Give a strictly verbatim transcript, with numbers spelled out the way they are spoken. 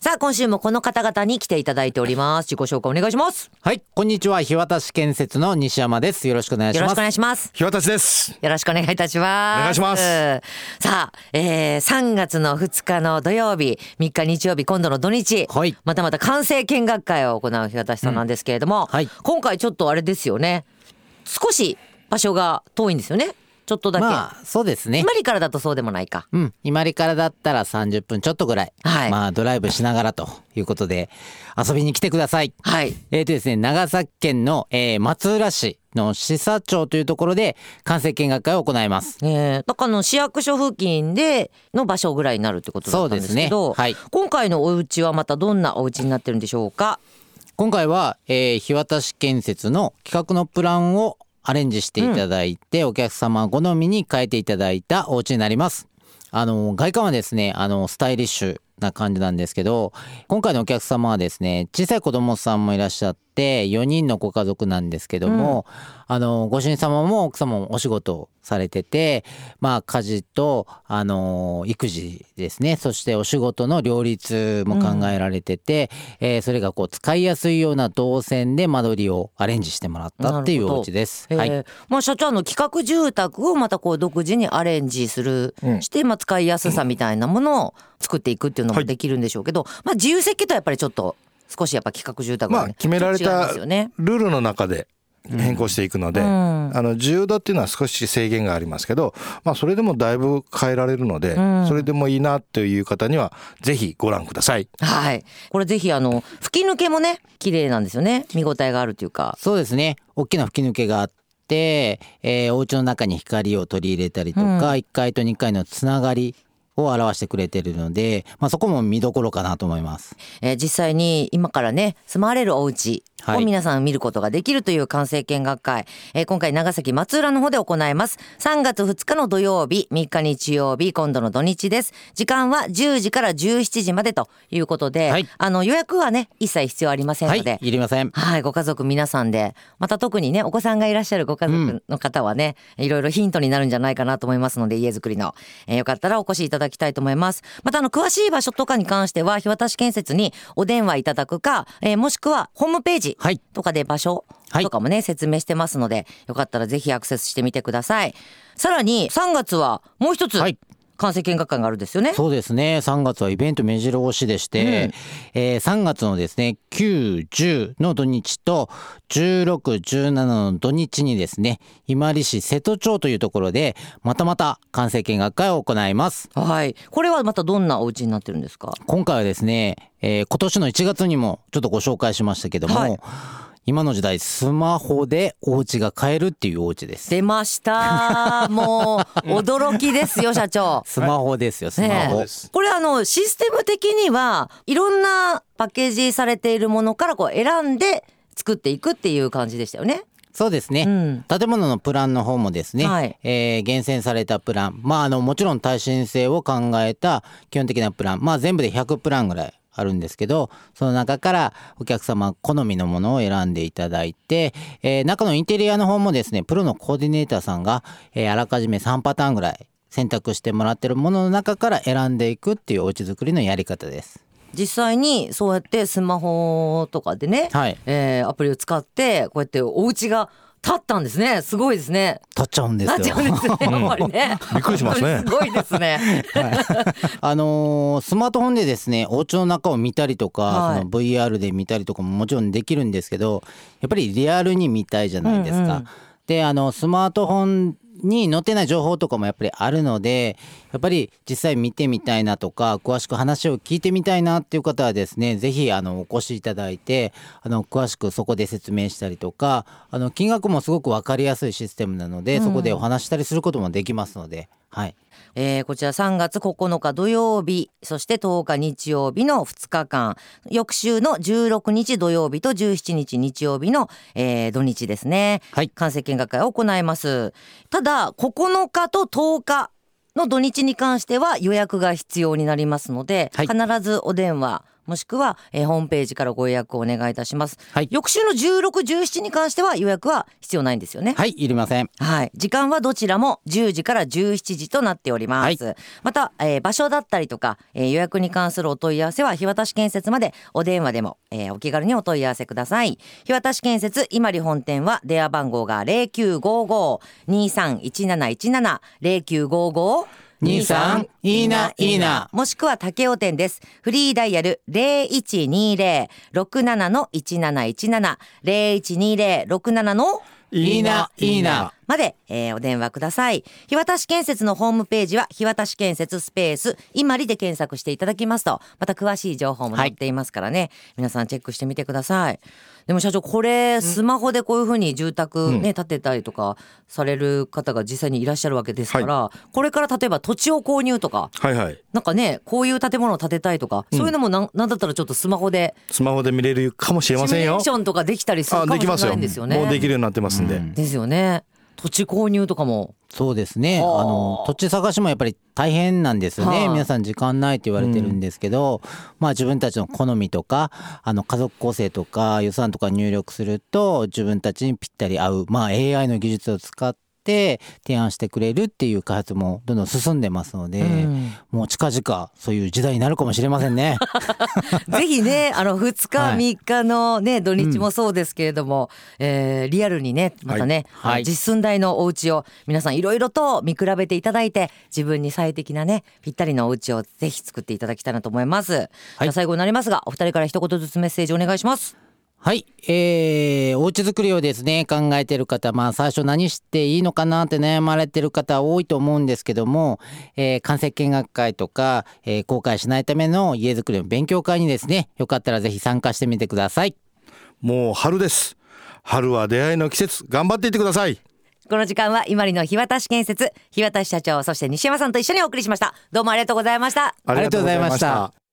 さあ今週もこの方々に来ていただいております。自己紹介お願いします。 はい、こんにちは。日渡建設の西山です。よろしくお願いします。 よろしくお願いします。 日渡です。 よろしくお願いいたします。 お願いします。 さあ、えー、さんがつのふつかの土曜日、みっか日曜日、今度の土日、はい、またまた完成見学会を行う日渡さんなんですけれども、うんはい、今回ちょっとあれですよね、少し場所が遠いんですよね。ちょっとだけ、 まあそうですね。 伊万里からだとそうでもないか。 うん、伊万里からだったらさんじゅっぷんちょっとぐらい、はい、まあドライブしながらということで遊びに来てください。はい。えーとですね、長崎県の、えー、松浦市の紫佐町というところで完成見学会を行います。 えー、だからの市役所付近での場所ぐらいになるってことだったんですけど、そうですね。はい。今回のお家はまたどんなお家になってるんでしょうか。 今回は、えー、日渡建設の企画のプランをアレンジしていただいて、うん、お客様好みに変えていただいたお家になります。あの外観はですね、あのスタイリッシュな感じなんですけど、今回のお客様はですね、小さい子供さんもいらっしゃってよにんのご家族なんですけども、うん、あのご主人様も奥様もお仕事をされてて、まあ家事とあの育児ですね、そしてお仕事の両立も考えられてて、うん、えー、それがこう使いやすいような動線で間取りをアレンジしてもらったっていうお家です。はい。 まあ、社長の企画住宅をまたこう独自にアレンジする、うん、して、まあ、使いやすさみたいなものを作っていくっていうのもできるんでしょうけど、はい、まあ自由設計とはやっぱりちょっと少しやっぱ企画住宅が、ね、 まあ決められたルールの中で変更していくので、うん、あの自由度っていうのは少し制限がありますけど、まあそれでもだいぶ変えられるので、うん、それでもいいなという方にはぜひご覧ください。 はい。これぜひあの吹き抜けもね綺麗なんですよね。見応えがあるというか。 そうですね。大きな吹き抜けがあって、えー、お家の中に光を取り入れたりとか、うん、いっかいとにかいのつながりを表してくれているので、まあ、そこも見どころかなと思います。 えー、実際に今からね住まわれるお家を皆さん見ることができるという完成見学会、えー、今回長崎松浦の方で行います。さんがつふつかの土曜日、みっか日曜日、今度の土日です。時間はじゅうじからじゅうしちじまでということで、はい、あの予約はね一切必要ありませんので、 はい、いりません。 はい、ご家族皆さんで、また特にねお子さんがいらっしゃるご家族の方はね、うん、いろいろヒントになるんじゃないかなと思いますので、家づくりの、えー、よかったらお越しいただきたいと思います。またあの詳しい場所とかに関しては日渡建設にお電話いただくか、えー、もしくはホームページとかで場所とかもね、はい、説明してますので、よかったらぜひアクセスしてみてください。さらにさんがつはもう一つ、はい、完成見学会があるんですよね。 そうですね。さんがつはイベント目白押しでして、うん、えー、さんがつのですねきゅう、じゅうの土日とじゅうろく、じゅうななの土日にですね、伊万里市瀬戸町というところでまたまた完成見学会を行います。 はい。これはまたどんなお家になってるんですか。 今回はですね、えー、今年のいちがつにもちょっとご紹介しましたけども、はい、今の時代スマホでお家が買えるっていうお家です。 出ましたもう驚きですよ社長。 スマホですよ、スマホ、ね、 これあのシステム的にはいろんなパッケージされているものからこう選んで作っていくっていう感じでしたよね。 そうですね、うん、建物のプランの方もですね、はい、えー、厳選されたプラン、まああのもちろん耐震性を考えた基本的なプラン、まあ全部でひゃくプランぐらいあるんですけど、その中からお客様好みのものを選んでいただいて、えー、中のインテリアの方もですね、プロのコーディネーターさんが、えー、あらかじめさんパターンぐらい選択してもらってるものの中から選んでいくっていうお家作りのやり方です。 実際にそうやってスマホとかでね、はい、えー、アプリを使ってこうやってお家が立ったんですね。すごいですね。 立っちゃうんですよ。 立っちゃうんですね。やっぱりね。 びっくりしますね。 すごいですね。 はい、あのー、スマートフォンでですね、お家の中を見たりとか、はい、その ブイアール で見たりとかももちろんできるんですけど、やっぱりリアルに見たいじゃないですか。うんうん、で、あのスマートフォンに載ってない情報とかもやっぱりあるので、やっぱり実際見てみたいなとか詳しく話を聞いてみたいなっていう方はですね、ぜひあのお越しいただいて、あの詳しくそこで説明したりとか、あの金額もすごく分かりやすいシステムなので、うん、そこでお話したりすることもできますので、はい、 えー、こちらさんがつここのか土曜日、そしてとおか日曜日のふつかかん、翌週のじゅうろくにち土曜日とじゅうしちにち日曜日の、えー、土日ですね、はい、完成見学会を行います。ただここのかととおかの土日に関しては予約が必要になりますので、はい、必ずお電話もしくは、えー、ホームページからご予約をお願いいたします、 はい、 翌週のじゅうろく、じゅうしちに関しては予約は必要ないんですよね。 はい、いりません。 はい、時間はどちらもじゅうじからじゅうしちじとなっております、はい、また、えー、場所だったりとか、えー、予約に関するお問い合わせは日渡建設までお電話でも、えー、お気軽にお問い合わせください。日渡建設伊万里本店は電話番号が ゼロきゅうごご にさんいちなないちなな ゼロきゅうごごにさんいいないいな、 もしくは竹尾店です。フリーダイヤル ゼロいちにゼロ ろくなな いちなないちなな ゼロいちにゼロ ろくなないいないいなまで、えー、お電話ください。日渡建設のホームページは日渡建設スペース伊万里で検索していただきますと、また詳しい情報も載っていますからね、はい、皆さんチェックしてみてください。でも社長、これスマホでこういうふうに住宅ね、うん、建てたりとかされる方が実際にいらっしゃるわけですから、はい、これから例えば土地を購入とか、 はいはい、 なんかね、こういう建物を建てたいとか、うん、そういうのもな、なんだったらちょっとスマホでスマホで見れるかもしれませんよ。 シミュレーションとかできたりするかもしれないんですよね。 もうできるようになってますんで、うん、 ですよね。土地購入とかもそうですね、あの土地探しもやっぱり大変なんですよね。皆さん時間ないって言われてるんですけど、うん、まあ自分たちの好みとかあの家族構成とか予算とか入力すると自分たちにぴったり合う、まあ エーアイ の技術を使って提案してくれるっていう開発もどんどん進んでますので、うん、もう近々そういう時代になるかもしれませんねぜひね、あのふつか、はい、みっかのね土日もそうですけれども、うん、えー、リアルにねまたね、はい、実寸大のお家を皆さんいろいろと見比べていただいて、自分に最適なねぴったりのお家をぜひ作っていただきたいなと思います、はい、じゃあ最後になりますがお二人から一言ずつメッセージお願いします。 はい、えー、お家作りをですね考えている方、まあ最初何していいのかなって悩まれている方多いと思うんですけども、えー、間接見学会とか、えー、後悔しないための家づくりの勉強会にですね、よかったらぜひ参加してみてください。 もう春です。春は出会いの季節、頑張っていってください。 この時間は伊万里の日渡建設日渡社長、そして西山さんと一緒にお送りしました。どうもありがとうございました。 ありがとうございました。